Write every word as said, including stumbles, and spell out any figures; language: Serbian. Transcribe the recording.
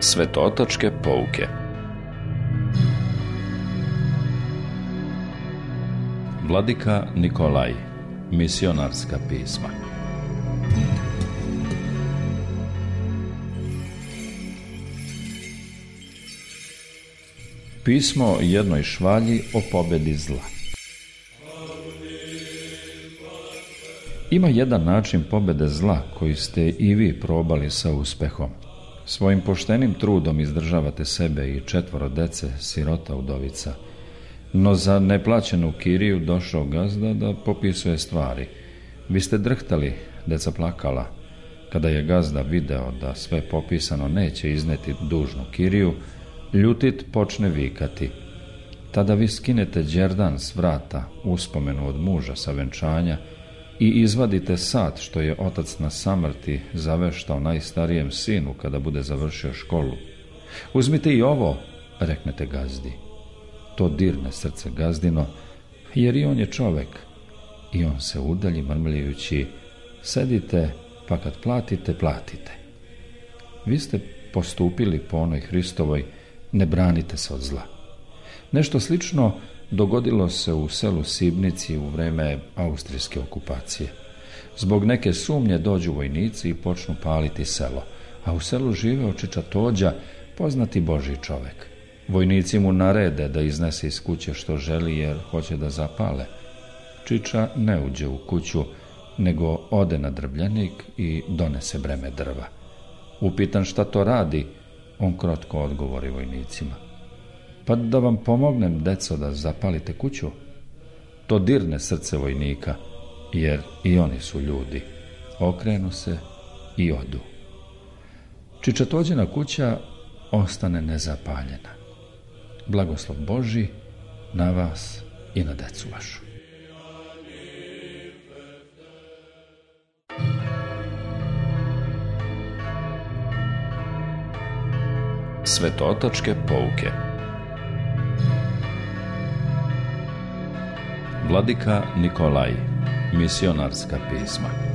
Svetotačke pouke. Vladika Nikolaj. Misionarska pisma. Pismo jednoj švalji o pobedi zla. Ima jedan način pobede zla koji ste i vi probali sa uspehom. Svojim poštenim trudom izdržavate sebe i četvoro dece, sirota, udovica. No za neplaćenu kiriju došao gazda da popisuje stvari. Vi ste drhtali, deca plakala. Kada je gazda video da sve popisano neće izneti dužnu kiriju, ljutit počne vikati. Tada vi skinete đerdan s vrata, uspomenu od muža sa venčanja, i izvadite sat što je otac na samrti zaveštao najstarijem sinu kada bude završio školu. Uzmite i ovo, reknete gazdi. To dirne srce gazdino, jer i on je čovek. I on se udalji mrmljajući, sedite, pa kad platite, platite. Vi ste postupili po onoj Hristovoj, ne branite se od zla. Nešto slično dogodilo se u selu Sibnici u vreme austrijske okupacije. Zbog neke sumnje dođu vojnici i počnu paliti selo, a u selu žive Čiča Tođa, poznati Božji čovek. Vojnici mu narede da iznese iz kuće što želi jer hoće da zapale. Čiča ne uđe u kuću, nego ode na drvljenik i donese breme drva. Upitan šta to radi, on krotko odgovori vojnicima. Pa da vam pomognem, deco, da zapalite kuću? To dirne srce vojnika, jer i oni su ljudi. Okrenu se i odu. Čiča Tođina kuća ostane nezapaljena. Blagoslov Božji na vas i na decu vašu. Svetotačke pouke. Vladika Nikolaj. Misionarska pisma.